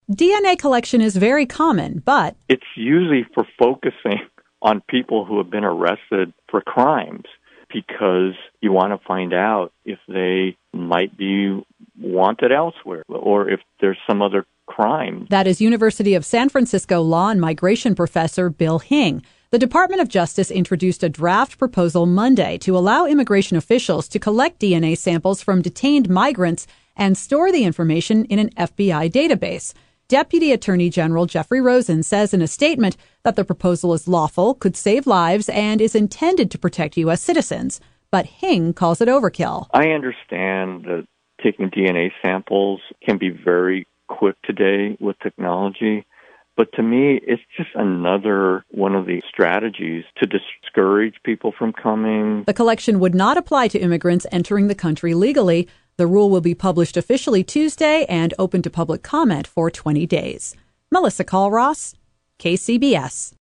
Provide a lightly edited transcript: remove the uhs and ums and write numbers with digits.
DNA collection is very common, but it's usually for focusing on people who have been arrested for crimes because you want to find out if they might be wanted elsewhere or if there's some other crime. That is University of San Francisco law and migration professor Bill Hing. The Department of Justice introduced a draft proposal Monday to allow immigration officials to collect DNA samples from detained migrants and store the information in an FBI database. Deputy Attorney General Jeffrey Rosen says in a statement that the proposal is lawful, could save lives, and is intended to protect U.S. citizens. But Hing calls it overkill. I understand that taking DNA samples can be very quick today with technology. But to me, it's just another one of the strategies to discourage people from coming. The collection would not apply to immigrants entering the country legally. The rule will be published officially Tuesday and open to public comment for 20 days. Melissa Call-Ross, KCBS.